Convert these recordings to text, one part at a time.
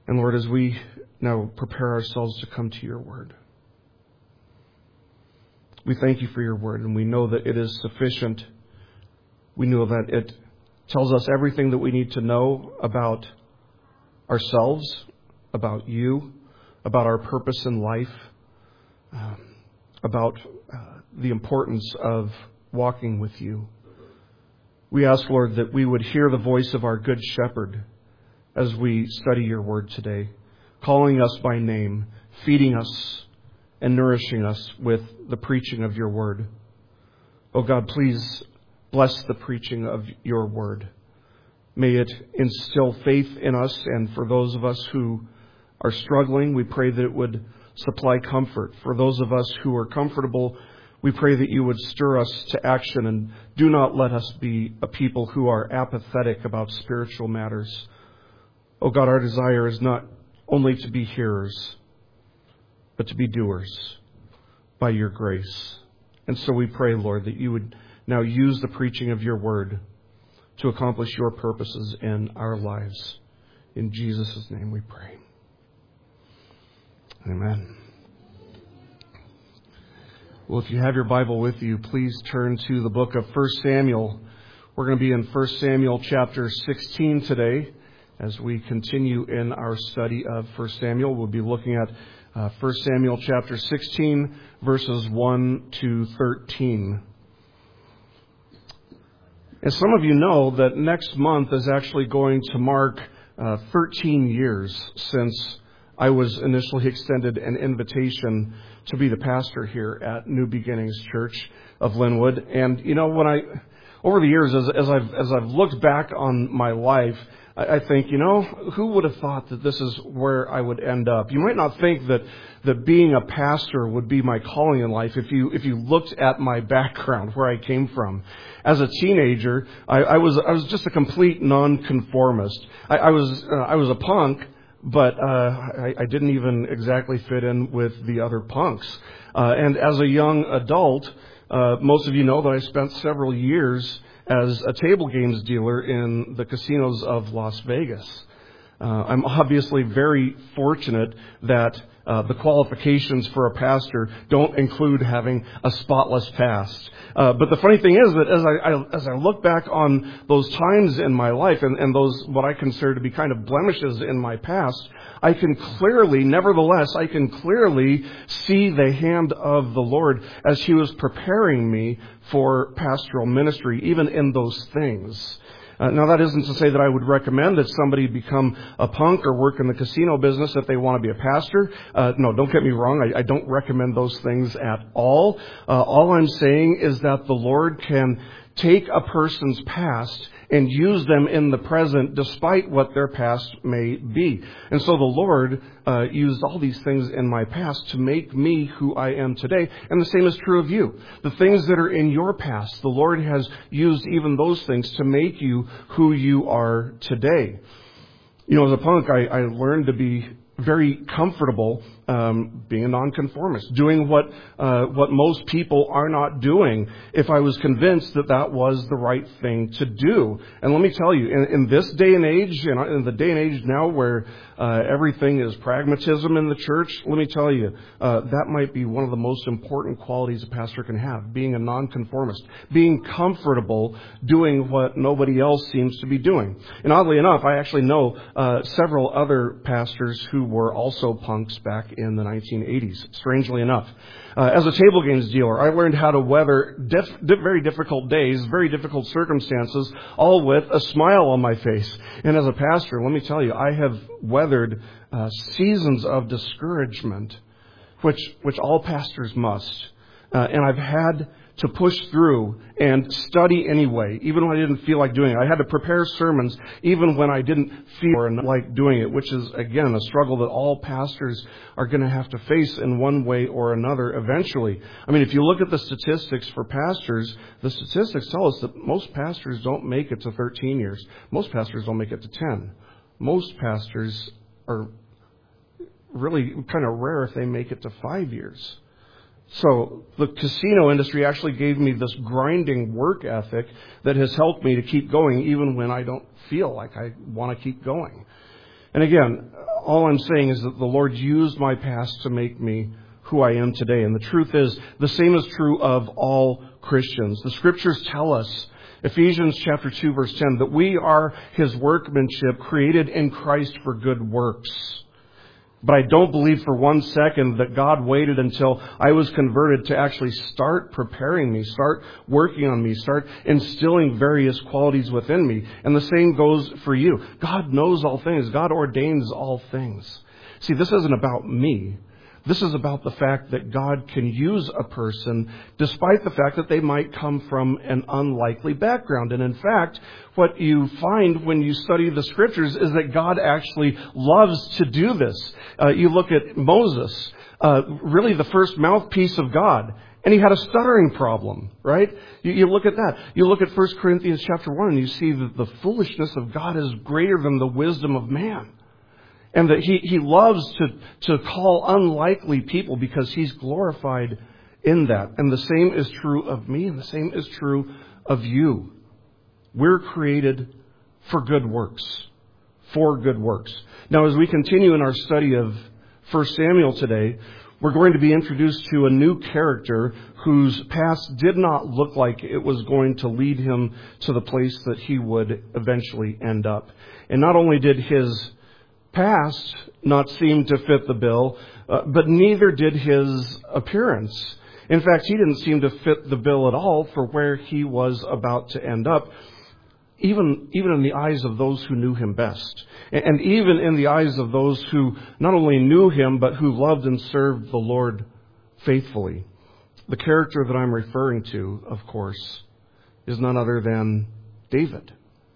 And Lord, as we now prepare ourselves to come to your word, we thank you for your word, and we know that it is sufficient. We know that it tells us everything that we need to know about ourselves, about you, about our purpose in life, about the importance of walking with you. We ask, Lord, that we would hear the voice of our good shepherd as we study your word today, calling us by name, feeding us and nourishing us with the preaching of your word. Oh God, please bless the preaching of your word. May it instill faith in us, and for those of us who are struggling, we pray that it would supply comfort. For those of us who are comfortable, we pray that you would stir us to action, and do not let us be a people who are apathetic about spiritual matters. Oh God, our desire is not only to be hearers, but to be doers by your grace. And so we pray, Lord, that you would now use the preaching of your word to accomplish your purposes in our lives. In Jesus' name we pray. Amen. Well, if you have your Bible with you, please turn to the book of 1 Samuel. We're going to be in 1 Samuel chapter 16 today. As we continue in our study of 1 Samuel, we'll be looking at 1 Samuel chapter 16, verses 1 to 13. And some of you know that next month is actually going to mark 13 years since I was initially extended an invitation to be the pastor here at New Beginnings Church of Linwood. And you know, over the years, as I've looked back on my life, I think, you know, who would have thought that this is where I would end up? You might not think that being a pastor would be my calling in life if you looked at my background, where I came from. As a teenager, I was just a complete nonconformist. I was a punk, but I didn't even exactly fit in with the other punks. And as a young adult, most of you know that I spent several years as a table games dealer in the casinos of Las Vegas. I'm obviously very fortunate that the qualifications for a pastor don't include having a spotless past. But the funny thing is that as I look back on those times in my life and those what I consider to be kind of blemishes in my past, I can clearly see the hand of the Lord as He was preparing me for pastoral ministry, even in those things. Now, that isn't to say that I would recommend that somebody become a punk or work in the casino business if they want to be a pastor. No, don't get me wrong. I don't recommend those things at all. All I'm saying is that the Lord can take a person's past and use them in the present despite what their past may be. And so the Lord used all these things in my past to make me who I am today. And the same is true of you. The things that are in your past, the Lord has used even those things to make you who you are today. You know, as a punk, I learned to be very comfortable being a nonconformist, doing what most people are not doing, if I was convinced that that was the right thing to do. And let me tell you, in this day and age, in the day and age now where everything is pragmatism in the church, let me tell you, that might be one of the most important qualities a pastor can have, being a nonconformist, being comfortable doing what nobody else seems to be doing. And oddly enough, I actually know several other pastors who were also punks back in the 1980s, strangely enough. As a table games dealer, I learned how to weather very difficult days, very difficult circumstances, all with a smile on my face. And as a pastor, let me tell you, I have weathered seasons of discouragement, which all pastors must. And I've had to push through and study anyway, even when I didn't feel like doing it. I had to prepare sermons even when I didn't feel like doing it, which is, again, a struggle that all pastors are going to have to face in one way or another eventually. I mean, if you look at the statistics for pastors, the statistics tell us that most pastors don't make it to 13 years. Most pastors don't make it to 10. Most pastors are really kind of rare if they make it to 5 years. So the casino industry actually gave me this grinding work ethic that has helped me to keep going even when I don't feel like I want to keep going. And again, All I'm saying is that the Lord used my past to make me who I am today. And the truth is, the same is true of all Christians. The Scriptures tell us, Ephesians chapter 2, verse 10, that we are His workmanship, created in Christ for good works. But I don't believe for one second that God waited until I was converted to actually start preparing me, start working on me, start instilling various qualities within me. And the same goes for you. God knows all things. God ordains all things. See, this isn't about me. This is about the fact that God can use a person despite the fact that they might come from an unlikely background. And in fact, what you find when you study the Scriptures is that God actually loves to do this. You look at Moses, really the first mouthpiece of God, and he had a stuttering problem, right? You look at that. You look at 1 Corinthians chapter 1 and you see that the foolishness of God is greater than the wisdom of man. And that he loves to call unlikely people because He's glorified in that. And the same is true of me, and the same is true of you. We're created for good works. For good works. Now, as we continue in our study of 1 Samuel today, we're going to be introduced to a new character whose past did not look like it was going to lead him to the place that he would eventually end up. And not only did his past not seem to fit the bill, but neither did his appearance. In fact, he didn't seem to fit the bill at all for where he was about to end up, even in the eyes of those who knew him best. And even in the eyes of those who not only knew him, but who loved and served the Lord faithfully. The character that I'm referring to, of course, is none other than David.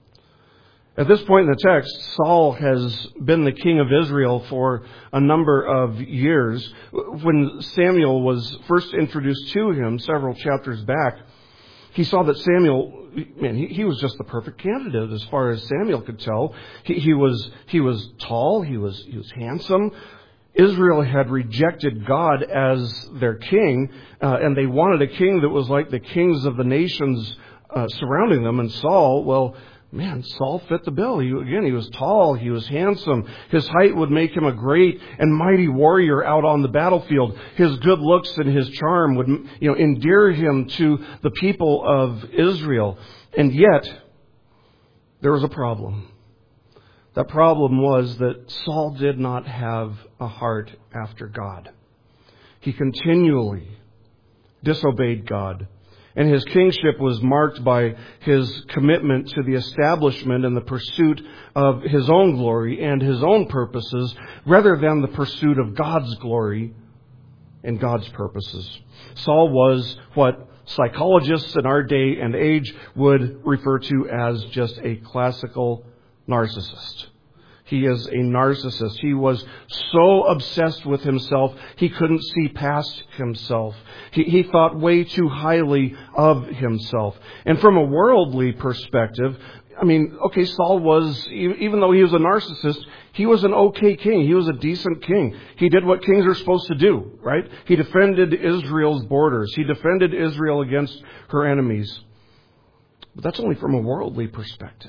At this point in the text, Saul has been the king of Israel for a number of years. When Samuel was first introduced to him several chapters back, he saw that Samuel, he was just the perfect candidate as far as Samuel could tell. He was tall, he was handsome. Israel had rejected God as their king, and they wanted a king that was like the kings of the nations surrounding them. And Saul, Saul fit the bill. He was tall. He was handsome. His height would make him a great and mighty warrior out on the battlefield. His good looks and his charm would, endear him to the people of Israel. And yet, there was a problem. That problem was that Saul did not have a heart after God. He continually disobeyed God. And his kingship was marked by his commitment to the establishment and the pursuit of his own glory and his own purposes, rather than the pursuit of God's glory and God's purposes. Saul was what psychologists in our day and age would refer to as just a classical narcissist. He is a narcissist. He was so obsessed with himself, he couldn't see past himself. He thought way too highly of himself. And from a worldly perspective, Saul was, even though he was a narcissist, he was an okay king. He was a decent king. He did what kings are supposed to do, right? He defended Israel's borders. He defended Israel against her enemies. But that's only from a worldly perspective.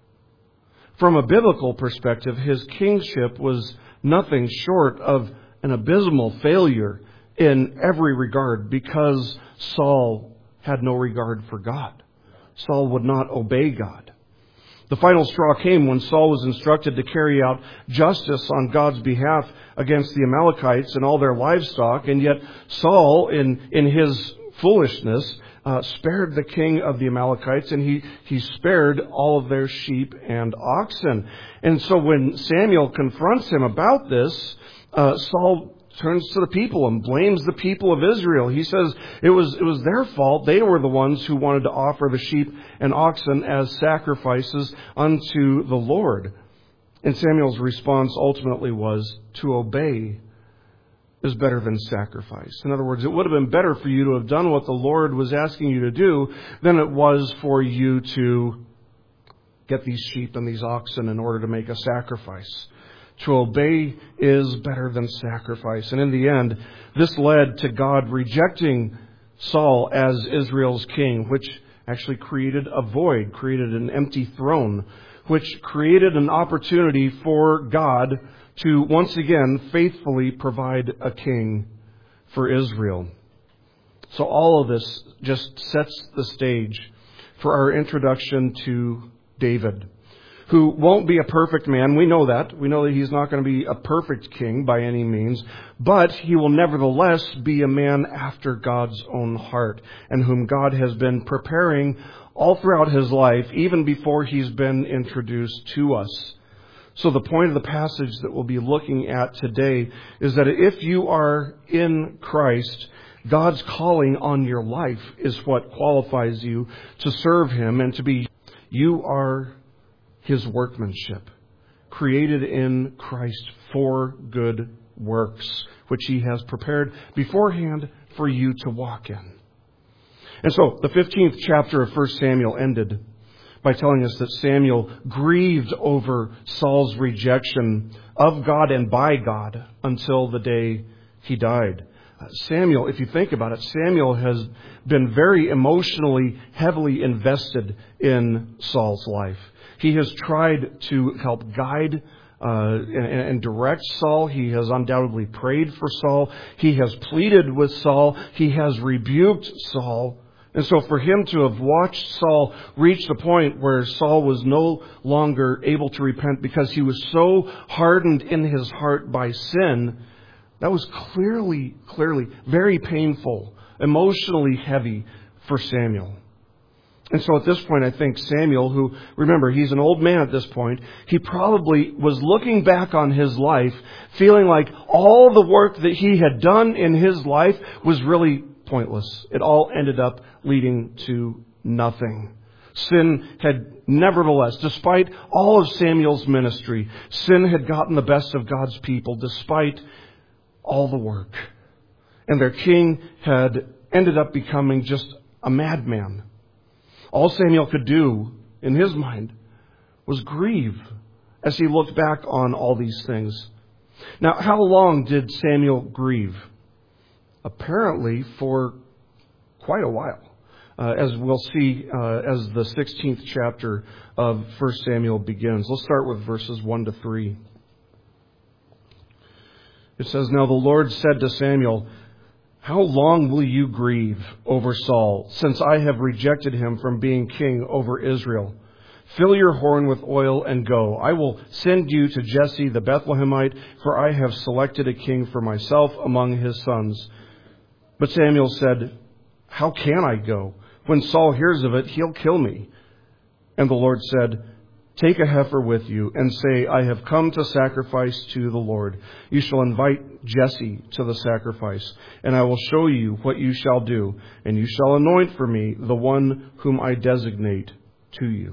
From a biblical perspective, his kingship was nothing short of an abysmal failure in every regard because Saul had no regard for God. Saul would not obey God. The final straw came when Saul was instructed to carry out justice on God's behalf against the Amalekites and all their livestock, and yet Saul, in his foolishness, spared the king of the Amalekites, and he spared all of their sheep and oxen. And so when Samuel confronts him about this, Saul turns to the people and blames the people of Israel. He says it was their fault. They were the ones who wanted to offer the sheep and oxen as sacrifices unto the Lord. And Samuel's response ultimately was to obey is better than sacrifice. In other words, it would have been better for you to have done what the Lord was asking you to do than it was for you to get these sheep and these oxen in order to make a sacrifice. To obey is better than sacrifice. And in the end, this led to God rejecting Saul as Israel's king, which actually created a void, created an empty throne, which created an opportunity for God to once again faithfully provide a king for Israel. So all of this just sets the stage for our introduction to David, who won't be a perfect man. We know that. We know that he's not going to be a perfect king by any means, but he will nevertheless be a man after God's own heart, and whom God has been preparing all throughout his life, even before he's been introduced to us. So the point of the passage that we'll be looking at today is that if you are in Christ, God's calling on your life is what qualifies you to serve him and to be. You are his workmanship, created in Christ for good works, which he has prepared beforehand for you to walk in. And so the 15th chapter of 1 Samuel ended by telling us that Samuel grieved over Saul's rejection of God and by God until the day he died. Samuel, if you think about it, Samuel has been very emotionally, heavily invested in Saul's life. He has tried to help guide and direct Saul. He has undoubtedly prayed for Saul. He has pleaded with Saul. He has rebuked Saul. And so for him to have watched Saul reach the point where Saul was no longer able to repent because he was so hardened in his heart by sin, that was clearly very painful, emotionally heavy for Samuel. And so at this point, I think Samuel, who, remember, he's an old man at this point, he probably was looking back on his life, feeling like all the work that he had done in his life was really pointless. It all ended up leading to nothing. Sin had nevertheless, despite all of Samuel's ministry, sin had gotten the best of God's people despite all the work. And their king had ended up becoming just a madman. All Samuel could do, in his mind, was grieve as he looked back on all these things. Now, how long did Samuel grieve? Apparently for quite a while, as we'll see as the 16th chapter of 1 Samuel begins. Let's start with verses 1 to 3. It says, "Now the Lord said to Samuel, 'How long will you grieve over Saul, since I have rejected him from being king over Israel? Fill your horn with oil and go. I will send you to Jesse the Bethlehemite, for I have selected a king for myself among his sons.' But Samuel said, 'How can I go? When Saul hears of it, he'll kill me.' And the Lord said, 'Take a heifer with you and say, I have come to sacrifice to the Lord. You shall invite Jesse to the sacrifice, and I will show you what you shall do, and you shall anoint for me the one whom I designate to you.'"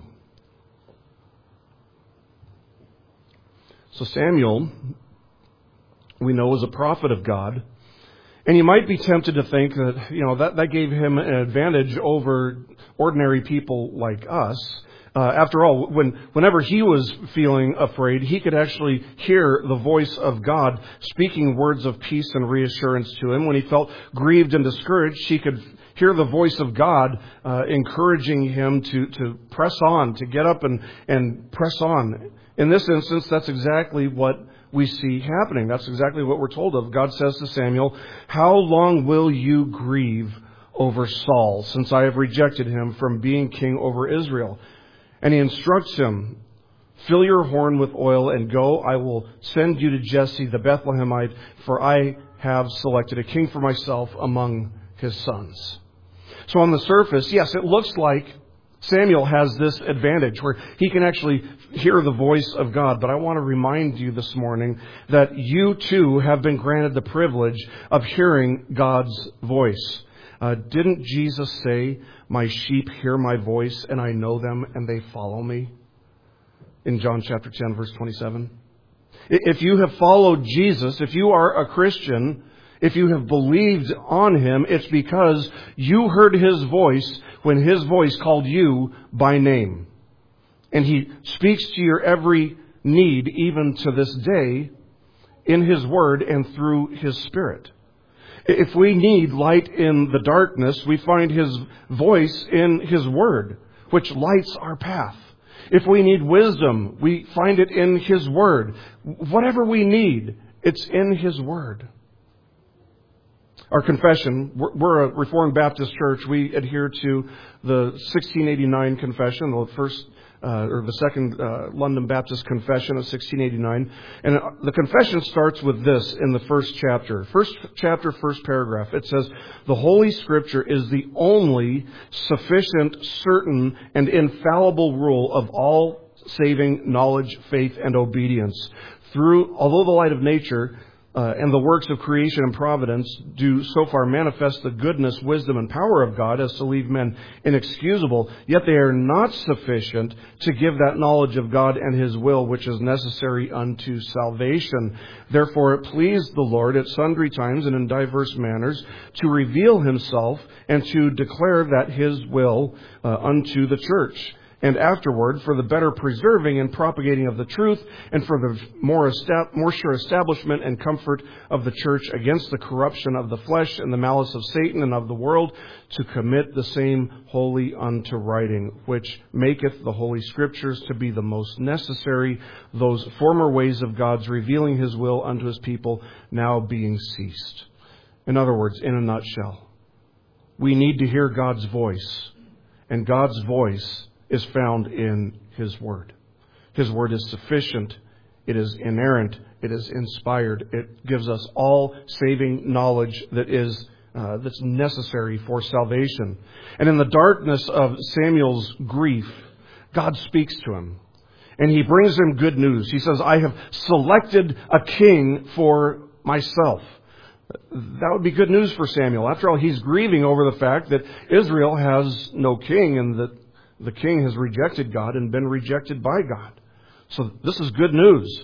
So Samuel, we know, is a prophet of God. And you might be tempted to think that, that gave him an advantage over ordinary people like us. After all, whenever he was feeling afraid, he could actually hear the voice of God speaking words of peace and reassurance to him. When he felt grieved and discouraged, he could hear the voice of God encouraging him to press on, to get up and press on. In this instance, that's exactly what we see happening. That's exactly what we're told of. God says to Samuel, "How long will you grieve over Saul, since I have rejected him from being king over Israel?" And he instructs him, "Fill your horn with oil and go. I will send you to Jesse the Bethlehemite, for I have selected a king for myself among his sons." So on the surface, yes, it looks like Samuel has this advantage where he can actually hear the voice of God. But I want to remind you this morning that you too have been granted the privilege of hearing God's voice. Didn't Jesus say, "My sheep hear my voice, and I know them, and they follow me"? In John chapter 10, verse 27. If you have followed Jesus, if you are a Christian, if you have believed on him, it's because you heard his voice when his voice called you by name. And he speaks to your every need, even to this day, in his word and through his Spirit. If we need light in the darkness, we find his voice in his word, which lights our path. If we need wisdom, we find it in His Word. Whatever we need, it's in His Word. Our confession, we're a Reformed Baptist church. We adhere to the 1689 confession, the second London Baptist Confession of 1689. And the confession starts with this in the first chapter. First chapter, first paragraph. It says, "The Holy Scripture is the only sufficient, certain, and infallible rule of all saving knowledge, faith, and obedience. Although the light of nature and the works of creation and providence do so far manifest the goodness, wisdom, and power of God as to leave men inexcusable, yet they are not sufficient to give that knowledge of God and His will which is necessary unto salvation. Therefore it pleased the Lord at sundry times and in diverse manners to reveal Himself and to declare that His will unto the church. And afterward, for the better preserving and propagating of the truth, and for the more sure establishment and comfort of the church against the corruption of the flesh and the malice of Satan and of the world, to commit the same wholly unto writing, which maketh the Holy Scriptures to be the most necessary, those former ways of God's revealing His will unto His people now being ceased." In other words, in a nutshell, we need to hear God's voice, and God's voice is found in His Word. His Word is sufficient. It is inerrant. It is inspired. It gives us all saving knowledge that's necessary for salvation. And in the darkness of Samuel's grief, God speaks to him. And He brings him good news. He says, "I have selected a king for myself." That would be good news for Samuel. After all, he's grieving over the fact that Israel has no king and that the king has rejected God and been rejected by God. So this is good news.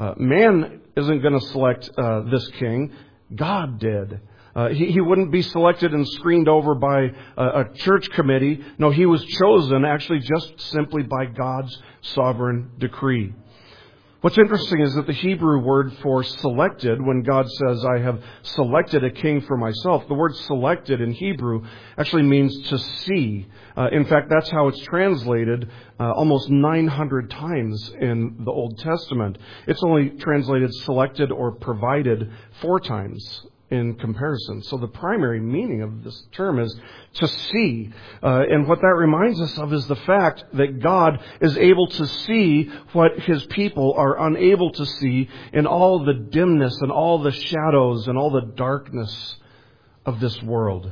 Man isn't going to select this king. God did. He wouldn't be selected and screened over by a church committee. No, he was chosen actually just simply by God's sovereign decree. What's interesting is that the Hebrew word for selected, when God says, "I have selected a king for myself," the word selected in Hebrew actually means to see. In fact, that's how it's translated almost 900 times in the Old Testament. It's only translated selected or provided 4 times in comparison. So the primary meaning of this term is to see. And what that reminds us of is the fact that God is able to see what His people are unable to see in all the dimness and all the shadows and all the darkness of this world.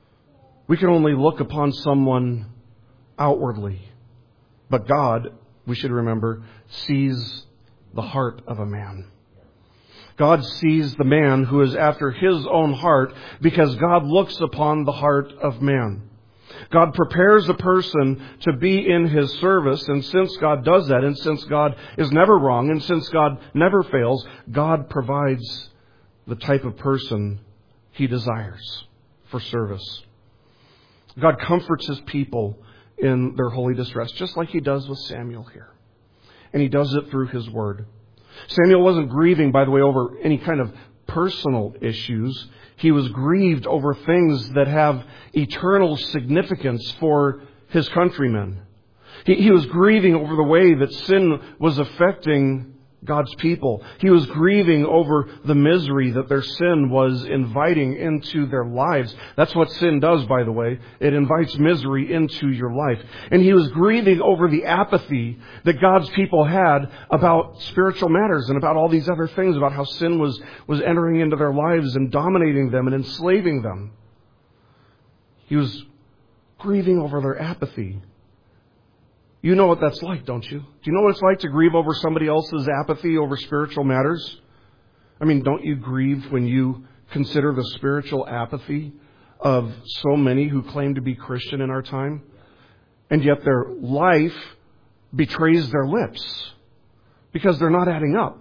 We can only look upon someone outwardly. But God, we should remember, sees the heart of a man. God sees the man who is after His own heart because God looks upon the heart of man. God prepares a person to be in His service, and since God does that, and since God is never wrong, and since God never fails, God provides the type of person He desires for service. God comforts His people in their holy distress, just like He does with Samuel here. And He does it through His Word. Samuel wasn't grieving, by the way, over any kind of personal issues. He was grieved over things that have eternal significance for his countrymen. He was grieving over the way that sin was affecting God's people. He was grieving over the misery that their sin was inviting into their lives. That's what sin does, by the way. It invites misery into your life. And he was grieving over the apathy that God's people had about spiritual matters and about all these other things, about how sin was entering into their lives and dominating them and enslaving them. He was grieving over their apathy. You know what that's like, don't you? Do you know what it's like to grieve over somebody else's apathy over spiritual matters? I mean, don't you grieve when you consider the spiritual apathy of so many who claim to be Christian in our time? And yet their life betrays their lips because they're not adding up.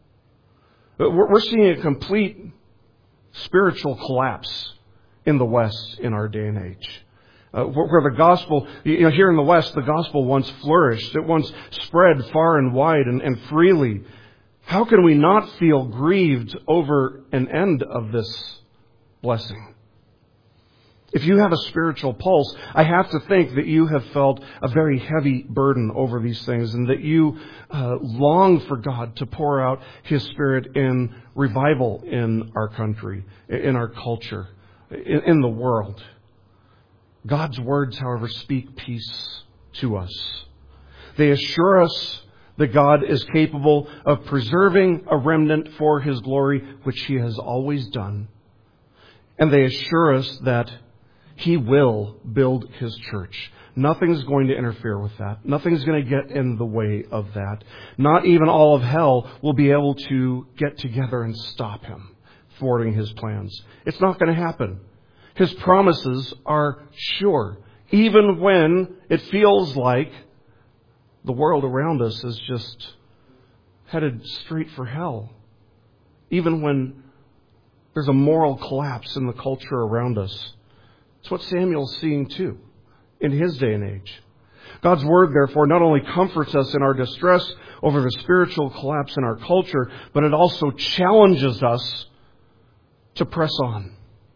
We're seeing a complete spiritual collapse in the West in our day and age. Where the gospel, here in the West, the gospel once flourished. It once spread far and wide and freely. How can we not feel grieved over an end of this blessing? If you have a spiritual pulse, I have to think that you have felt a very heavy burden over these things and that you long for God to pour out His Spirit in revival in our country, in our culture, in the world. God's words, however, speak peace to us. They assure us that God is capable of preserving a remnant for His glory, which He has always done. And they assure us that He will build His church. Nothing's going to interfere with that. Nothing's going to get in the way of that. Not even all of hell will be able to get together and stop Him thwarting His plans. It's not going to happen. His promises are sure, even when it feels like the world around us is just headed straight for hell. Even when there's a moral collapse in the culture around us. It's what Samuel's seeing too in his day and age. God's Word, therefore, not only comforts us in our distress over the spiritual collapse in our culture, but it also challenges us to press on,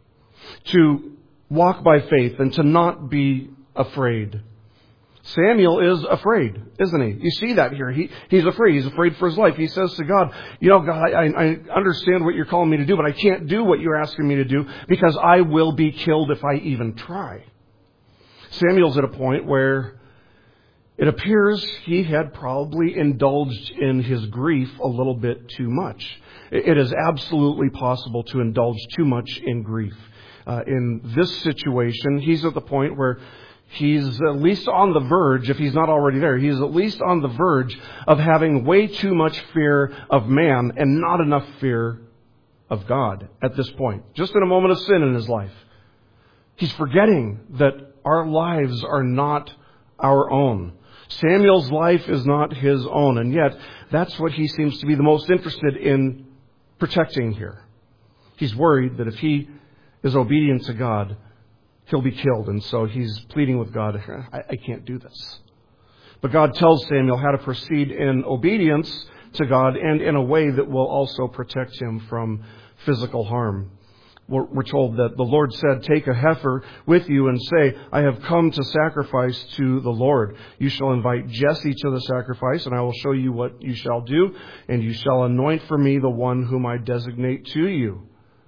to walk by faith and to not be afraid. Samuel is afraid, isn't he? You see that here. He's afraid. He's afraid for his life. He says to God, God, I understand what you're calling me to do, but I can't do what you're asking me to do because I will be killed if I even try. Samuel's at a point where it appears he had probably indulged in his grief a little bit too much. It is absolutely possible to indulge too much in grief. In this situation, he's at the point where he's at least on the verge, if he's not already there, he's at least on the verge of having way too much fear of man and not enough fear of God at this point. Just in a moment of sin in his life. He's forgetting that our lives are not our own. Samuel's life is not his own, and yet that's what he seems to be the most interested in protecting here. He's worried that if he is obedient to God, he'll be killed, and so he's pleading with God, I can't do this. But God tells Samuel how to proceed in obedience to God and in a way that will also protect him from physical harm. We're told that the Lord said, take a heifer with you and say, I have come to sacrifice to the Lord. You shall invite Jesse to the sacrifice, and I will show you what you shall do, and you shall anoint for me the one whom I designate to you.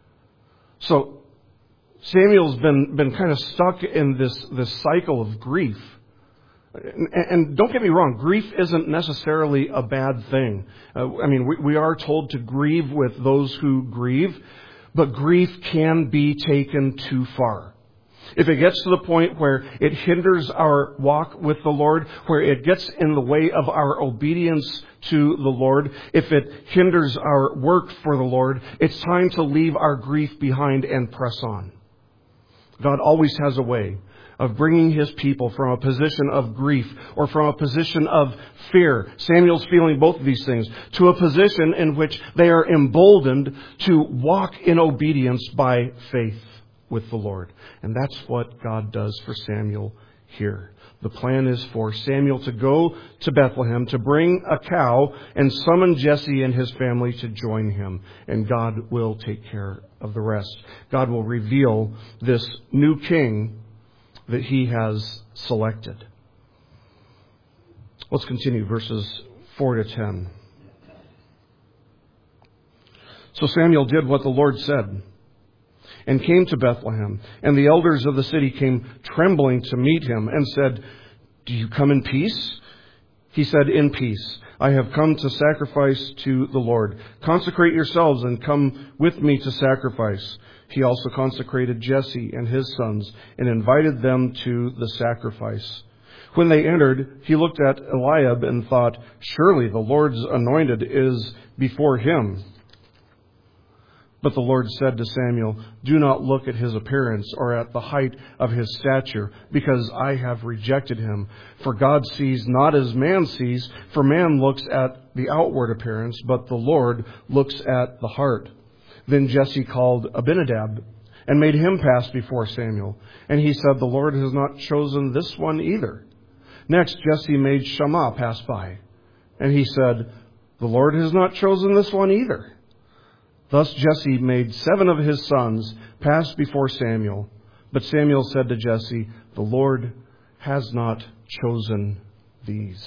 So Samuel's been kind of stuck in this cycle of grief. And don't get me wrong, grief isn't necessarily a bad thing. We are told to grieve with those who grieve, but grief can be taken too far. If it gets to the point where it hinders our walk with the Lord, where it gets in the way of our obedience to the Lord, if it hinders our work for the Lord, it's time to leave our grief behind and press on. God always has a way of bringing His people from a position of grief or from a position of fear. Samuel's feeling both of these things, to a position in which they are emboldened to walk in obedience by faith with the Lord. And that's what God does for Samuel here. The plan is for Samuel to go to Bethlehem to bring a cow and summon Jesse and his family to join him. And God will take care of the rest. God will reveal this new king that He has selected. Let's continue verses 4 to 10. So Samuel did what the Lord said and came to Bethlehem. And the elders of the city came trembling to meet him and said, do you come in peace? He said, in peace. I have come to sacrifice to the Lord. Consecrate yourselves and come with me to sacrifice. He also consecrated Jesse and his sons and invited them to the sacrifice. When they entered, he looked at Eliab and thought, surely the Lord's anointed is before him. But the Lord said to Samuel, do not look at his appearance or at the height of his stature, because I have rejected him. For God sees not as man sees, for man looks at the outward appearance, but the Lord looks at the heart. Then Jesse called Abinadab and made him pass before Samuel. And he said, the Lord has not chosen this one either. Next, Jesse made Shammah pass by. And he said, the Lord has not chosen this one either. Thus Jesse made 7 of his sons pass before Samuel. But Samuel said to Jesse, "The Lord has not chosen these."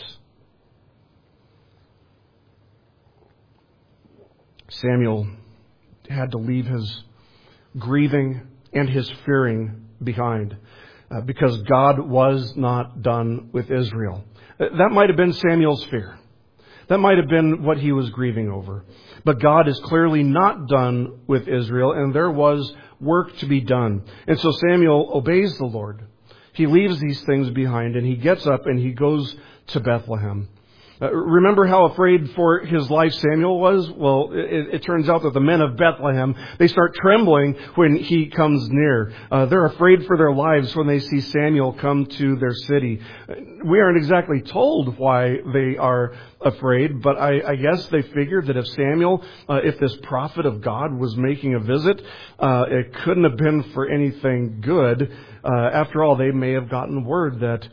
Samuel had to leave his grieving and his fearing behind because God was not done with Israel. That might have been Samuel's fear. That might have been what he was grieving over. But God is clearly not done with Israel, and there was work to be done. And so Samuel obeys the Lord. He leaves these things behind, and he gets up and he goes to Bethlehem. Remember how afraid for his life Samuel was? Well, it turns out that the men of Bethlehem, they start trembling when he comes near. They're afraid for their lives when they see Samuel come to their city. We aren't exactly told why they are afraid, but I guess they figured that if Samuel, if this prophet of God was making a visit, it couldn't have been for anything good. After all, they may have gotten word that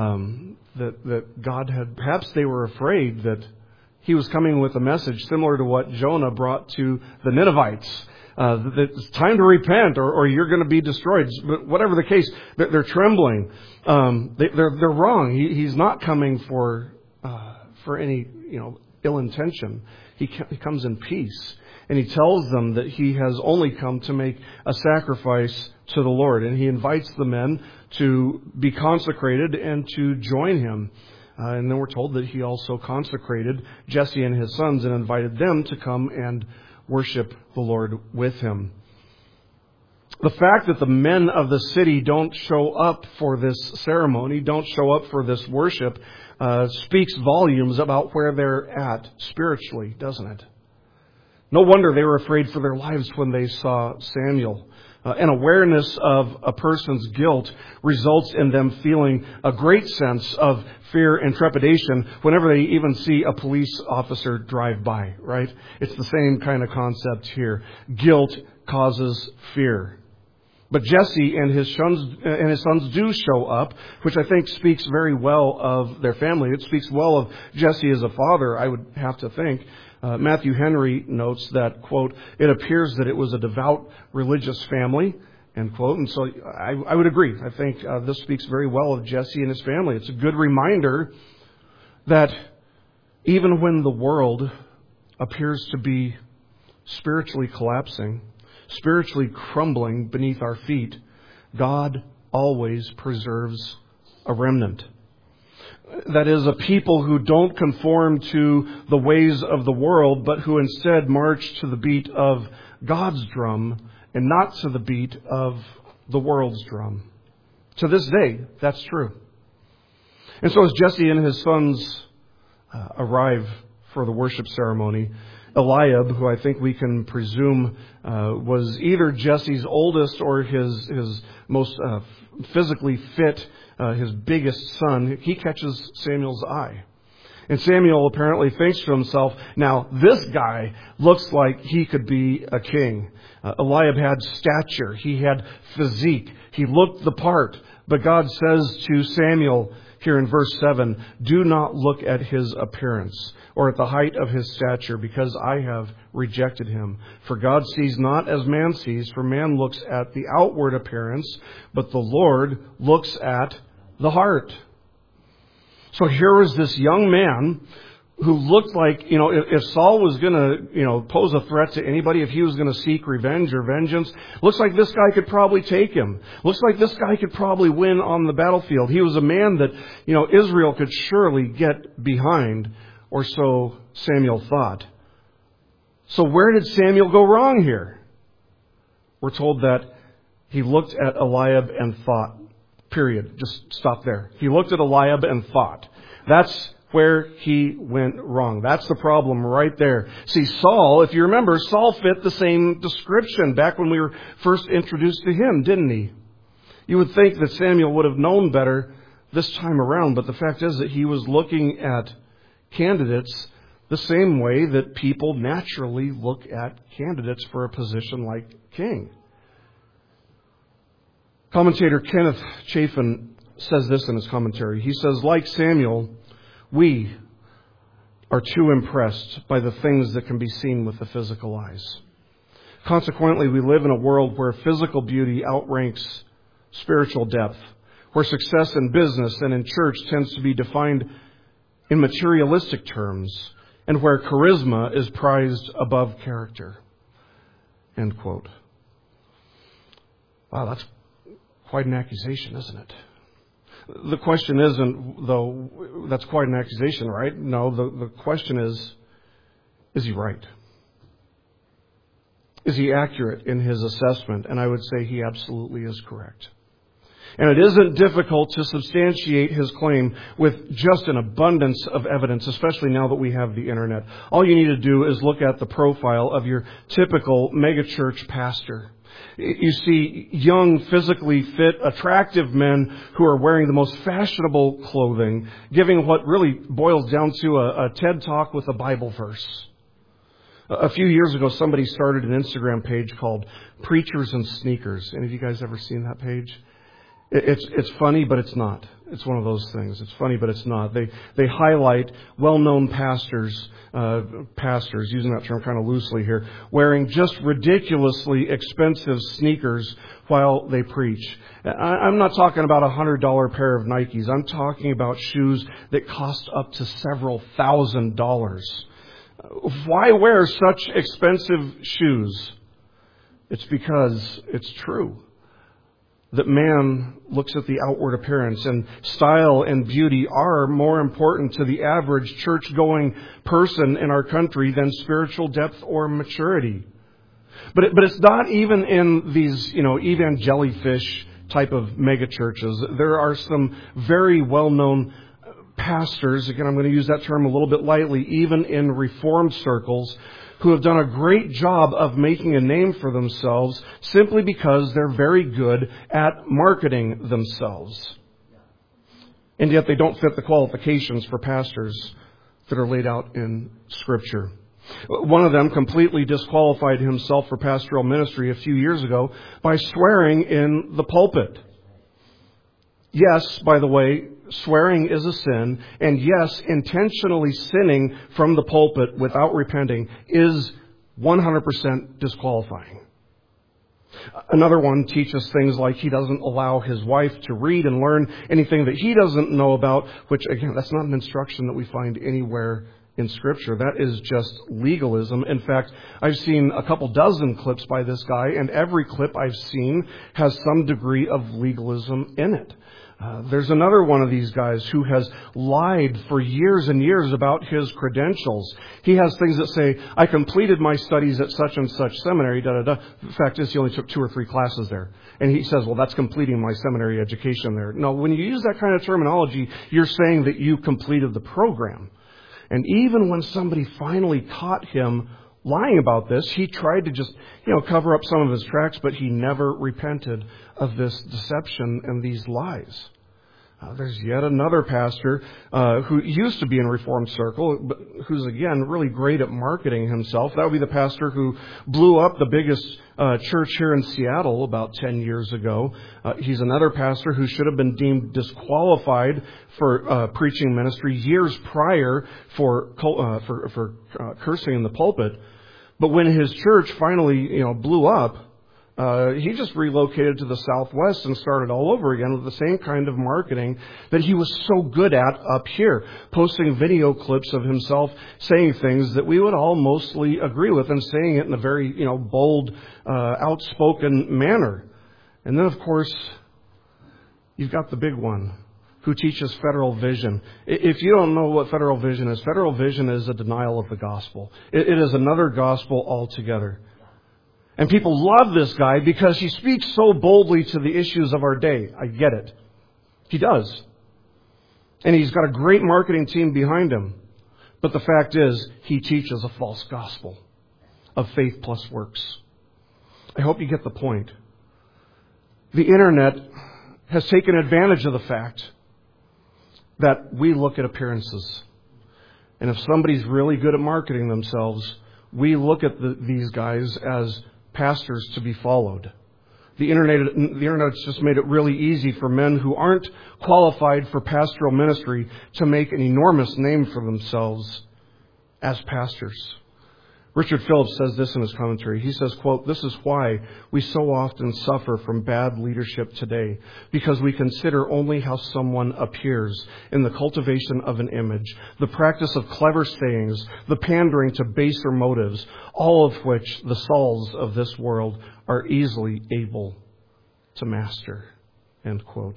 God had, perhaps they were afraid that he was coming with a message similar to what Jonah brought to the Ninevites. That it's time to repent or you're going to be destroyed. But whatever the case, they're trembling. They're wrong. He's not coming for any, ill intention. He comes in peace. And he tells them that he has only come to make a sacrifice to the Lord. And he invites the men to be consecrated and to join him. And then we're told that he also consecrated Jesse and his sons and invited them to come and worship the Lord with him. The fact that the men of the city don't show up for this ceremony, don't show up for this worship, speaks volumes about where they're at spiritually, doesn't it? No wonder they were afraid for their lives when they saw Samuel. An awareness of a person's guilt results in them feeling a great sense of fear and trepidation whenever they even see a police officer drive by, right? It's the same kind of concept here. Guilt causes fear. But Jesse and his sons do show up, which I think speaks very well of their family. It speaks well of Jesse as a father, I would have to think. Matthew Henry notes that, quote, "It appears that it was a devout religious family," end quote. And so I would agree. I think this speaks very well of Jesse and his family. It's a good reminder that even when the world appears to be spiritually collapsing, spiritually crumbling beneath our feet, God always preserves a remnant. That is, a people who don't conform to the ways of the world, but who instead march to the beat of God's drum and not to the beat of the world's drum. To this day, that's true. And so as Jesse and his sons arrive for the worship ceremony, Eliab, who I think we can presume was either Jesse's oldest or his most physically fit, his biggest son, he catches Samuel's eye. And Samuel apparently thinks to himself, now this guy looks like he could be a king. Eliab had stature. He had physique. He looked the part. But God says to Samuel here in verse 7, "Do not look at his appearance or at the height of his stature, because I have rejected him. For God sees not as man sees, for man looks at the outward appearance, but the Lord looks at the heart." So here was this young man who looked like, if Saul was going to, pose a threat to anybody, if he was going to seek revenge or vengeance, looks like this guy could probably take him. Looks like this guy could probably win on the battlefield. He was a man that, Israel could surely get behind, or so Samuel thought. So where did Samuel go wrong here? We're told that he looked at Eliab and thought. Period. Just stop there. He looked at Eliab and thought. That's where he went wrong. That's the problem right there. See, Saul, if you remember, Saul fit the same description back when we were first introduced to him, didn't he? You would think that Samuel would have known better this time around, but the fact is that he was looking at candidates the same way that people naturally look at candidates for a position like king. Commentator Kenneth Chafin says this in his commentary. He says, like Samuel, we are too impressed by the things that can be seen with the physical eyes. Consequently, we live in a world where physical beauty outranks spiritual depth, where success in business and in church tends to be defined in materialistic terms, and where charisma is prized above character. End quote. Wow, that's quite an accusation, isn't it? The question isn't, though, that's quite an accusation, right? No, the question is he right? Is he accurate in his assessment? And I would say he absolutely is correct. And it isn't difficult to substantiate his claim with just an abundance of evidence, especially now that we have the internet. All you need to do is look at the profile of your typical megachurch pastor. You see young, physically fit, attractive men who are wearing the most fashionable clothing, giving what really boils down to a TED Talk with a Bible verse. A few years ago, somebody started an Instagram page called Preachers and Sneakers. Any of you guys ever seen that page? It's funny, but it's not. It's one of those things. It's funny, but it's not. They highlight well-known pastors, using that term kind of loosely here, wearing just ridiculously expensive sneakers while they preach. I'm not talking about $100 pair of Nikes. I'm talking about shoes that cost up to several $1,000s. Why wear such expensive shoes? It's because it's true that man looks at the outward appearance, and style and beauty are more important to the average church-going person in our country than spiritual depth or maturity. But it's not even in these, evangelifish type of megachurches. There are some very well-known pastors, again, I'm going to use that term a little bit lightly, even in Reformed circles, who have done a great job of making a name for themselves simply because they're very good at marketing themselves. And yet they don't fit the qualifications for pastors that are laid out in Scripture. One of them completely disqualified himself for pastoral ministry a few years ago by swearing in the pulpit. Yes, by the way, swearing is a sin, and yes, intentionally sinning from the pulpit without repenting is 100% disqualifying. Another one teaches things like he doesn't allow his wife to read and learn anything that he doesn't know about, which, again, that's not an instruction that we find anywhere in Scripture. That is just legalism. In fact, I've seen a couple dozen clips by this guy, and every clip I've seen has some degree of legalism in it. There's another one of these guys who has lied for years and years about his credentials. He has things that say, I completed my studies at such and such seminary, The fact is, he only took 2 or 3 classes there. And he says, well, that's completing my seminary education there. No, when you use that kind of terminology, you're saying that you completed the program. And even when somebody finally caught him lying about this, he tried to just, cover up some of his tracks, but he never repented of this deception and these lies. There's yet another pastor who used to be in Reformed Circle, but who's, again, really great at marketing himself. That would be the pastor who blew up the biggest church here in Seattle about 10 years ago. He's another pastor who should have been deemed disqualified for preaching ministry years prior for cursing in the pulpit. But when his church finally, blew up, he just relocated to the Southwest and started all over again with the same kind of marketing that he was so good at up here, posting video clips of himself saying things that we would all mostly agree with and saying it in a very, bold, outspoken manner. And then, of course, you've got the big one who teaches federal vision. If you don't know what federal vision is a denial of the gospel. It is another gospel altogether. And people love this guy because he speaks so boldly to the issues of our day. I get it. He does. And he's got a great marketing team behind him. But the fact is, he teaches a false gospel of faith plus works. I hope you get the point. The internet has taken advantage of the fact that we look at appearances. And if somebody's really good at marketing themselves, we look at these guys as pastors to be followed. The internet's just made it really easy for men who aren't qualified for pastoral ministry to make an enormous name for themselves as pastors. Richard Phillips says this in his commentary. He says, quote, "This is why we so often suffer from bad leadership today, because we consider only how someone appears in the cultivation of an image, the practice of clever sayings, the pandering to baser motives, all of which the Sauls of this world are easily able to master." End quote.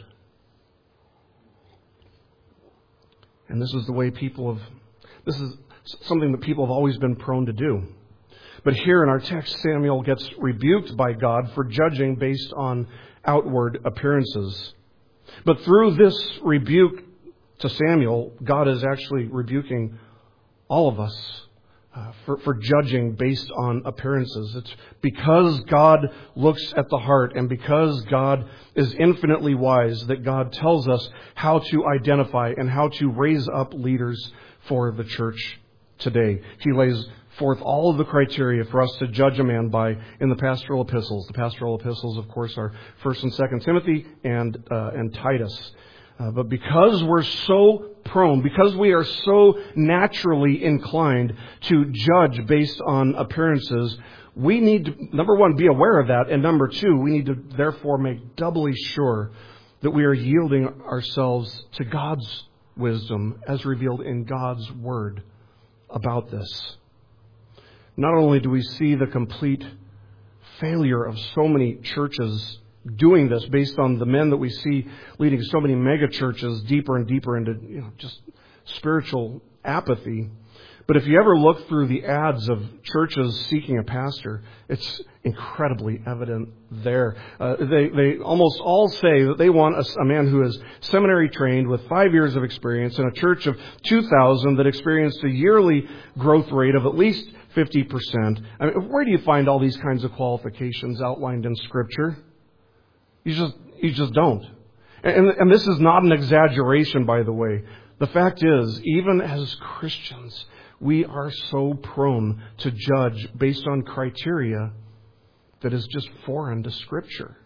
And this is the way this is something that people have always been prone to do. But here in our text, Samuel gets rebuked by God for judging based on outward appearances. But through this rebuke to Samuel, God is actually rebuking all of us for judging based on appearances. It's because God looks at the heart and because God is infinitely wise that God tells us how to identify and how to raise up leaders for the church today. He lays forth all of the criteria for us to judge a man by in the pastoral epistles. The pastoral epistles, of course, are 1st and 2nd Timothy and Titus. But because we're so prone, because we are so naturally inclined to judge based on appearances, we need to, number one, be aware of that. And number two, we need to therefore make doubly sure that we are yielding ourselves to God's wisdom as revealed in God's Word about this. Not only do we see the complete failure of so many churches doing this based on the men that we see leading so many mega churches deeper and deeper into just spiritual apathy. But if you ever look through the ads of churches seeking a pastor, it's incredibly evident there. They almost all say that they want a man who is seminary trained with 5 years of experience in a church of 2,000 that experienced a yearly growth rate of at least 50%. I mean, where do you find all these kinds of qualifications outlined in Scripture? You just don't. And this is not an exaggeration, by the way. The fact is, even as Christians, we are so prone to judge based on criteria that is just foreign to Scripture.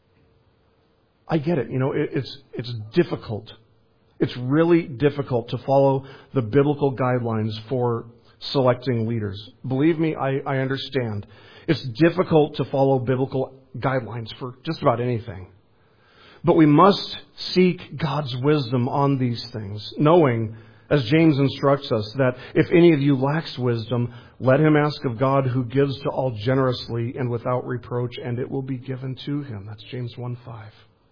I get it. It's difficult. It's really difficult to follow the biblical guidelines for selecting leaders. Believe me, I understand. It's difficult to follow biblical guidelines for just about anything. But we must seek God's wisdom on these things, knowing, as James instructs us, that if any of you lacks wisdom, let him ask of God, who gives to all generously and without reproach, and it will be given to him. That's James 1:5.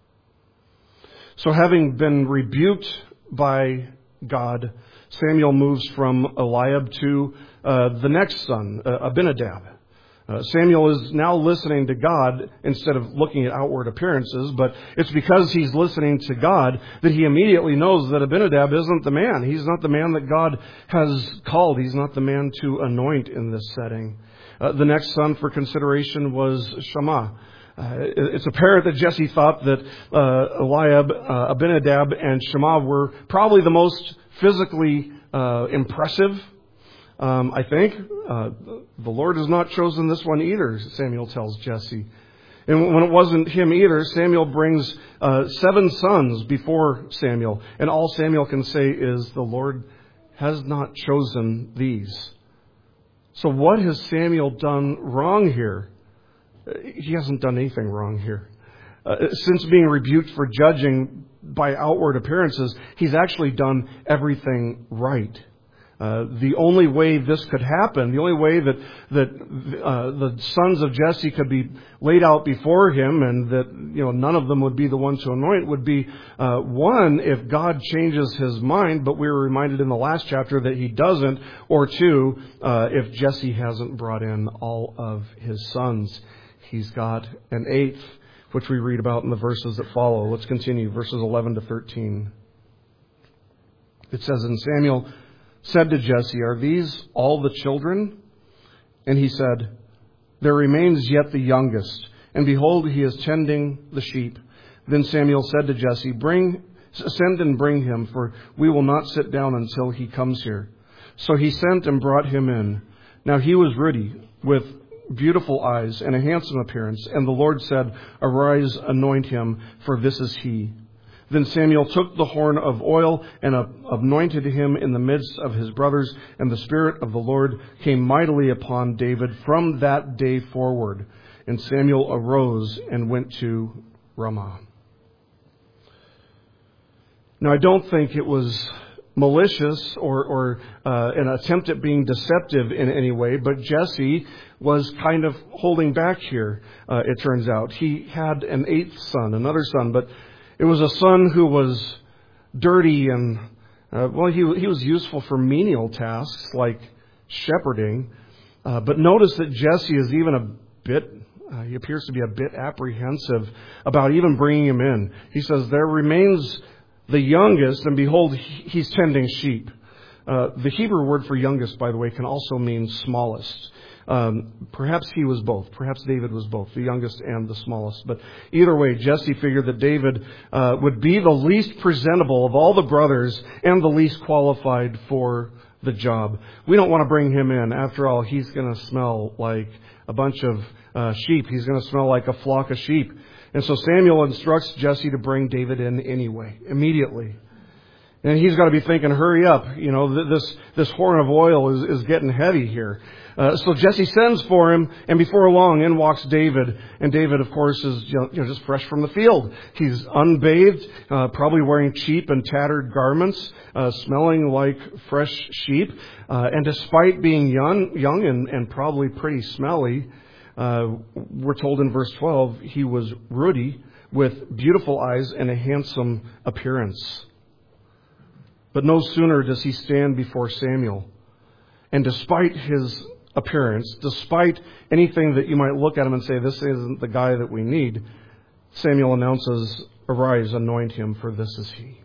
So having been rebuked by God, Samuel moves from Eliab to the next son, Abinadab. Samuel is now listening to God instead of looking at outward appearances, but it's because he's listening to God that he immediately knows that Abinadab isn't the man. He's not the man that God has called. He's not the man to anoint in this setting. The next son for consideration was Shammah. It's apparent that Jesse thought that Eliab, Abinadab, and Shammah were probably the most physically impressive. I think the Lord has not chosen this one either, Samuel tells Jesse. And when it wasn't him either, Samuel brings 7 sons before Samuel. And all Samuel can say is, the Lord has not chosen these. So what has Samuel done wrong here? He hasn't done anything wrong here. Since being rebuked for judging by outward appearances, he's actually done everything right. The only way this could happen, the only way that the sons of Jesse could be laid out before him and that none of them would be the one to anoint would be one, if God changes his mind, but we were reminded in the last chapter that he doesn't, or two, if Jesse hasn't brought in all of his sons. He's got an 8th, which we read about in the verses that follow. Let's continue, verses 11 to 13. It says, "And Samuel said to Jesse, 'Are these all the children?' And he said, 'There remains yet the youngest, and behold, he is tending the sheep.' Then Samuel said to Jesse, 'Send and bring him, for we will not sit down until he comes here.' So he sent and brought him in. Now he was ruddy, with beautiful eyes and a handsome appearance. And the Lord said, 'Arise, anoint him, for this is he.' Then Samuel took the horn of oil and anointed him in the midst of his brothers, and the Spirit of the Lord came mightily upon David from that day forward. And Samuel arose and went to Ramah. Now, I don't think it was malicious or an attempt at being deceptive in any way, but Jesse was kind of holding back here, it turns out. He had an eighth son, another son, but it was a son who was dirty and, he was useful for menial tasks like shepherding. But notice that Jesse is even he appears to be a bit apprehensive about even bringing him in. He says, there remains the youngest, and behold, he's tending sheep. The Hebrew word for youngest, by the way, can also mean smallest. Perhaps he was both. Perhaps David was both, the youngest and the smallest. But either way, Jesse figured that David would be the least presentable of all the brothers and the least qualified for the job. We don't want to bring him in. After all, he's going to smell like a bunch of sheep. He's going to smell like a flock of sheep. And so Samuel instructs Jesse to bring David in anyway, immediately. And he's got to be thinking, hurry up. This horn of oil is getting heavy here. So Jesse sends for him, and before long, in walks David. And David, of course, is just fresh from the field. He's unbathed, probably wearing cheap and tattered garments, smelling like fresh sheep. And despite being young and probably pretty smelly, we're told in verse 12, he was ruddy with beautiful eyes and a handsome appearance. But no sooner does he stand before Samuel, and despite his appearance, despite anything that you might look at him and say, this isn't the guy that we need, Samuel announces, arise, anoint him, for this is he.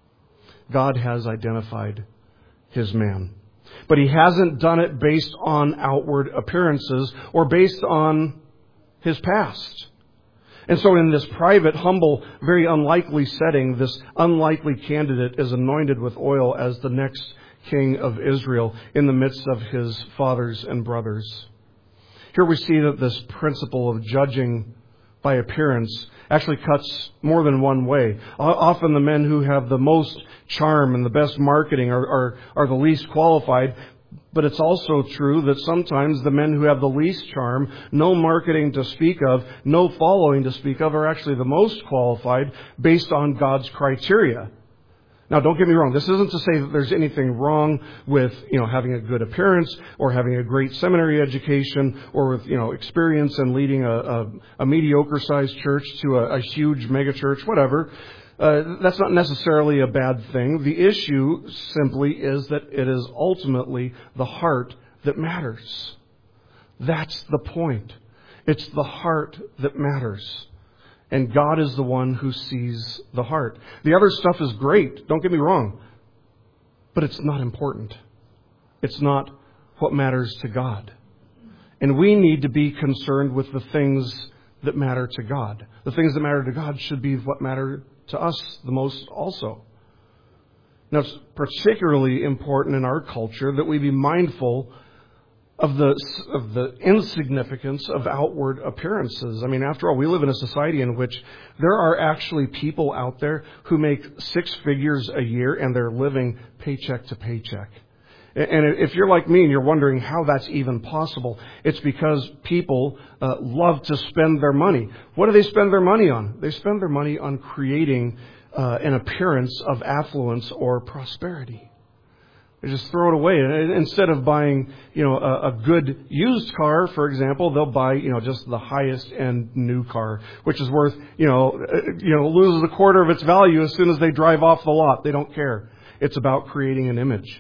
God has identified his man. But he hasn't done it based on outward appearances or based on his past. And so in this private, humble, very unlikely setting, this unlikely candidate is anointed with oil as the next king of Israel in the midst of his fathers and brothers. Here we see that this principle of judging by appearance actually cuts more than one way. Often the men who have the most charm and the best marketing are the least qualified. But it's also true that sometimes the men who have the least charm, no marketing to speak of, no following to speak of, are actually the most qualified based on God's criteria. Now, don't get me wrong. This isn't to say that there's anything wrong with, having a good appearance or having a great seminary education or with, experience in leading a mediocre-sized church to a huge mega church, whatever. That's not necessarily a bad thing. The issue simply is that it is ultimately the heart that matters. That's the point. It's the heart that matters. And God is the one who sees the heart. The other stuff is great, don't get me wrong. But it's not important. It's not what matters to God. And we need to be concerned with the things that matter to God. The things that matter to God should be what matter to us the most also. Now, it's particularly important in our culture that we be mindful of the insignificance of outward appearances. I mean, after all, we live in a society in which there are actually people out there who make 6 figures a year and they're living paycheck to paycheck. And if you're like me and you're wondering how that's even possible, it's because people love to spend their money. What do they spend their money on? They spend their money on creating an appearance of affluence or prosperity. They just throw it away. And instead of buying, a good used car, for example, they'll buy, just the highest end new car, which is worth, loses a quarter of its value as soon as they drive off the lot. They don't care. It's about creating an image.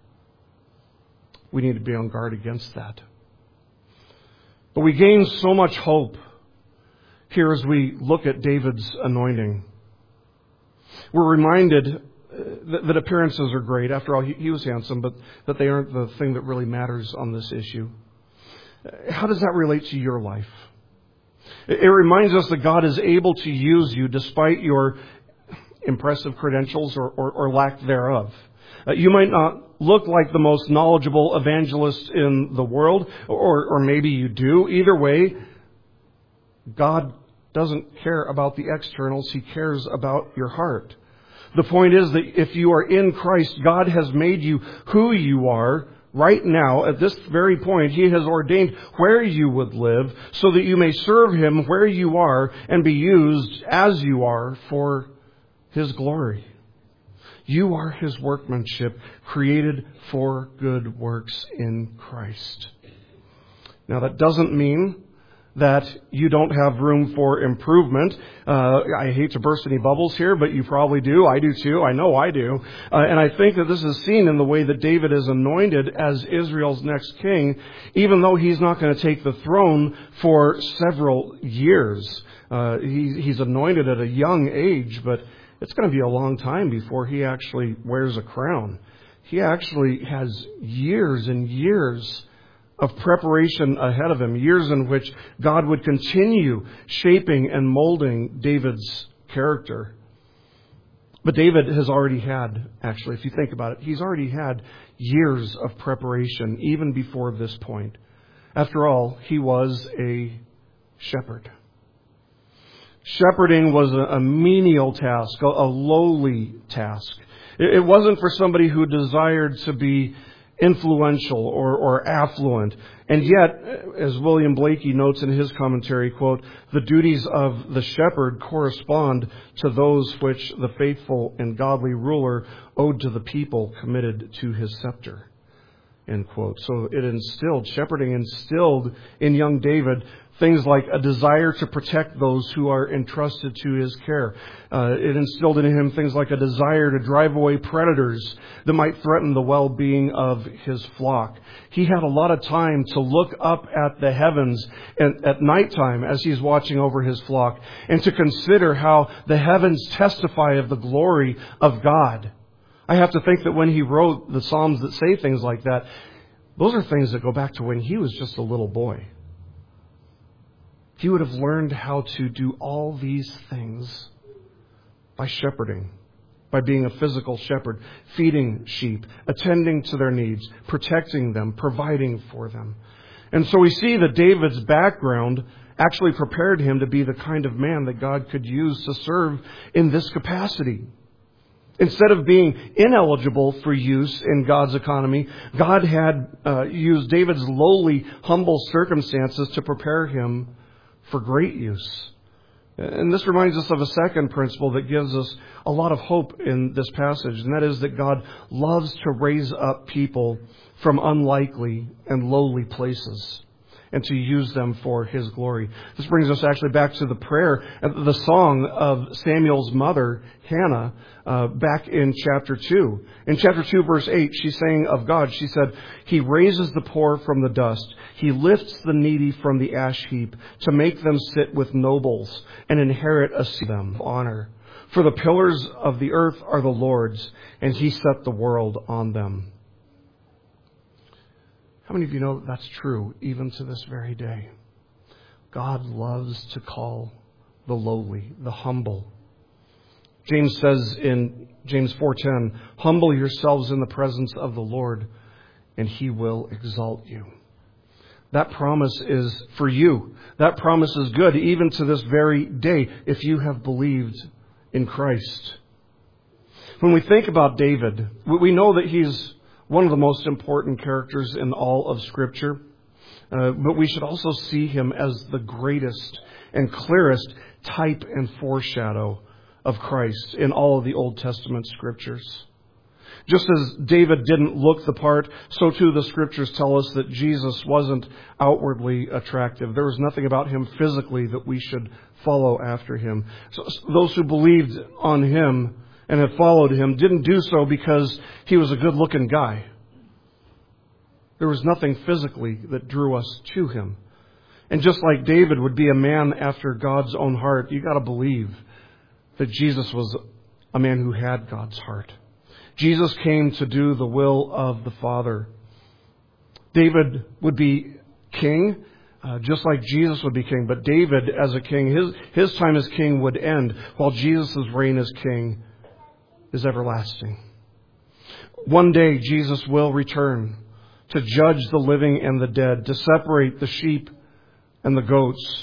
We need to be on guard against that. But we gain so much hope here as we look at David's anointing. We're reminded that appearances are great. After all, he was handsome, but that they aren't the thing that really matters on this issue. How does that relate to your life? It reminds us that God is able to use you despite your impressive credentials or lack thereof. You might not look like the most knowledgeable evangelist in the world, or maybe you do. Either way, God doesn't care about the externals. He cares about your heart. The point is that if you are in Christ, God has made you who you are right now. At this very point, He has ordained where you would live so that you may serve Him where you are and be used as you are for His glory. You are His workmanship, created for good works in Christ. Now, that doesn't mean that you don't have room for improvement. I hate to burst any bubbles here, but you probably do. I do too. I know I do. And I think that this is seen in the way that David is anointed as Israel's next king, even though he's not going to take the throne for several years. He's anointed at a young age, but it's going to be a long time before he actually wears a crown. He actually has years and years of preparation ahead of him, years in which God would continue shaping and molding David's character. But David has already had, actually, if you think about it, he's already had years of preparation even before this point. After all, he was a shepherd. Shepherding was a menial task, a lowly task. It wasn't for somebody who desired to be influential or affluent. And yet, as William Blakey notes in his commentary, quote, the duties of the shepherd correspond to those which the faithful and godly ruler owed to the people committed to his scepter. End quote. So shepherding instilled in young David things like a desire to protect those who are entrusted to his care. It instilled in him things like a desire to drive away predators that might threaten the well-being of his flock. He had a lot of time to look up at the heavens at nighttime as he's watching over his flock and to consider how the heavens testify of the glory of God. I have to think that when he wrote the Psalms that say things like that, those are things that go back to when he was just a little boy. He would have learned how to do all these things by shepherding, by being a physical shepherd, feeding sheep, attending to their needs, protecting them, providing for them. And so we see that David's background actually prepared him to be the kind of man that God could use to serve in this capacity. Instead of being ineligible for use in God's economy, God had used David's lowly, humble circumstances to prepare him for great use. And this reminds us of a second principle that gives us a lot of hope in this passage, and that is that God loves to raise up people from unlikely and lowly places and to use them for His glory. This brings us actually back to the prayer, the song of Samuel's mother, Hannah, back in chapter 2. In chapter 2, verse 8, she sang of God. She said, He raises the poor from the dust. He lifts the needy from the ash heap to make them sit with nobles and inherit a seat of honor. For the pillars of the earth are the Lord's, and He set the world on them. How many of you know that's true even to this very day? God loves to call the lowly, the humble. James says in James 4:10, humble yourselves in the presence of the Lord, and He will exalt you. That promise is for you. That promise is good even to this very day if you have believed in Christ. When we think about David, we know that he's one of the most important characters in all of Scripture. But we should also see him as the greatest and clearest type and foreshadow of Christ in all of the Old Testament Scriptures. Just as David didn't look the part, so too the Scriptures tell us that Jesus wasn't outwardly attractive. There was nothing about Him physically that we should follow after Him. So those who believed on Him and have followed Him didn't do so because He was a good-looking guy. There was nothing physically that drew us to Him. And just like David would be a man after God's own heart, you got to believe that Jesus was a man who had God's heart. Jesus came to do the will of the Father. David would be king, just like Jesus would be king. But David, as a king, his time as king would end, while Jesus' reign as king is everlasting. One day, Jesus will return to judge the living and the dead, to separate the sheep and the goats.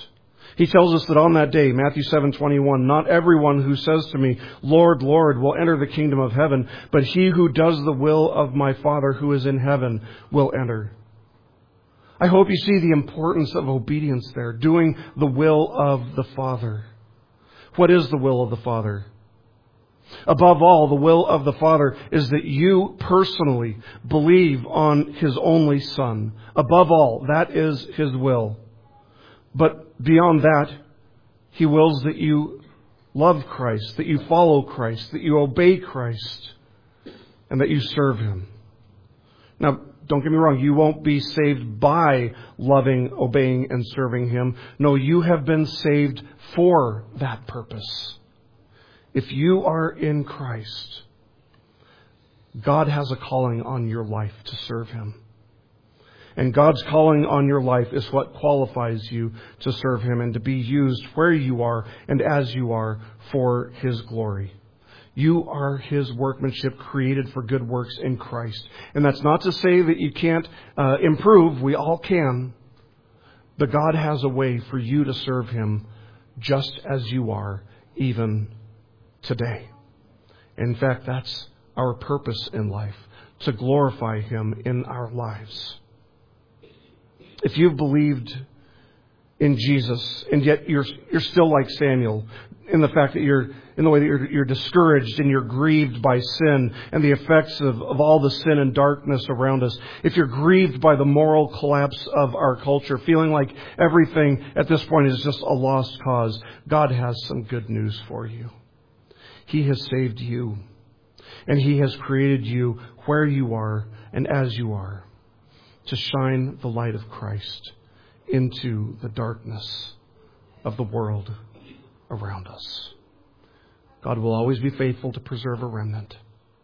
He tells us that on that day, Matthew 7:21, not everyone who says to me, Lord, Lord, will enter the kingdom of heaven, but he who does the will of my Father who is in heaven will enter. I hope you see the importance of obedience there, doing the will of the Father. What is the will of the Father? Above all, the will of the Father is that you personally believe on His only Son. Above all, that is His will. But beyond that, He wills that you love Christ, that you follow Christ, that you obey Christ, and that you serve Him. Now, don't get me wrong, you won't be saved by loving, obeying, and serving Him. No, you have been saved for that purpose. If you are in Christ, God has a calling on your life to serve Him. And God's calling on your life is what qualifies you to serve Him and to be used where you are and as you are for His glory. You are His workmanship created for good works in Christ. And that's not to say that you can't improve. We all can. But God has a way for you to serve Him just as you are, even today. In fact, that's our purpose in life, to glorify Him in our lives. If you've believed in Jesus, and yet you're still like Samuel, in the fact that you're discouraged and you're grieved by sin and the effects of all the sin and darkness around us. If you're grieved by the moral collapse of our culture, feeling like everything at this point is just a lost cause, God has some good news for you. He has saved you, and He has created you where you are and as you are to shine the light of Christ into the darkness of the world around us. God will always be faithful to preserve a remnant,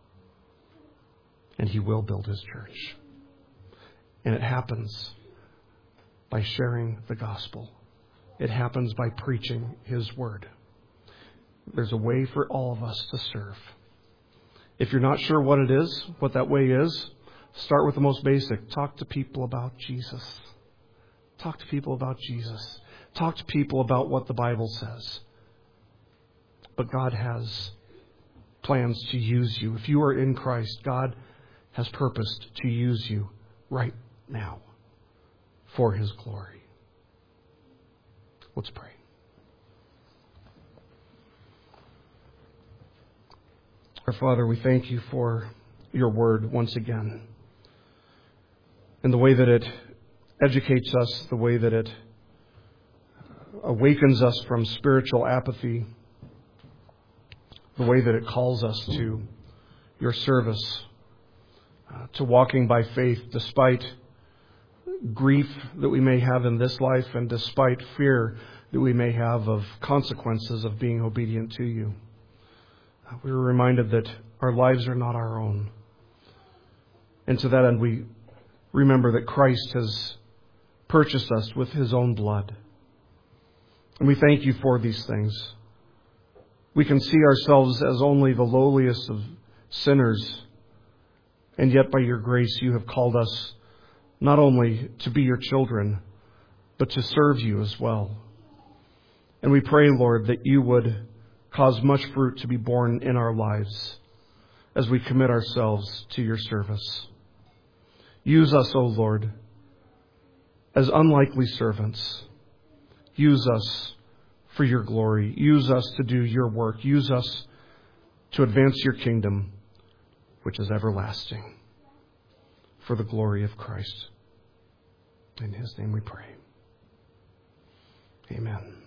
and He will build His church. And it happens by sharing the gospel. It happens by preaching His word. There's a way for all of us to serve. If you're not sure what it is, what that way is, start with the most basic. Talk to people about Jesus. Talk to people about Jesus. Talk to people about what the Bible says. But God has plans to use you. If you are in Christ, God has purposed to use you right now for His glory. Let's pray. Our Father, we thank You for Your word once again, and the way that it educates us, the way that it awakens us from spiritual apathy, the way that it calls us to Your service, to walking by faith despite grief that we may have in this life and despite fear that we may have of consequences of being obedient to You. We were reminded that our lives are not our own. And to that end, we remember that Christ has purchased us with His own blood. And we thank You for these things. We can see ourselves as only the lowliest of sinners, and yet by Your grace You have called us not only to be Your children, but to serve You as well. And we pray, Lord, that You would cause much fruit to be born in our lives as we commit ourselves to Your service. Use us, O Lord, as unlikely servants. Use us for Your glory. Use us to do Your work. Use us to advance Your kingdom, which is everlasting, for the glory of Christ. In His name we pray. Amen.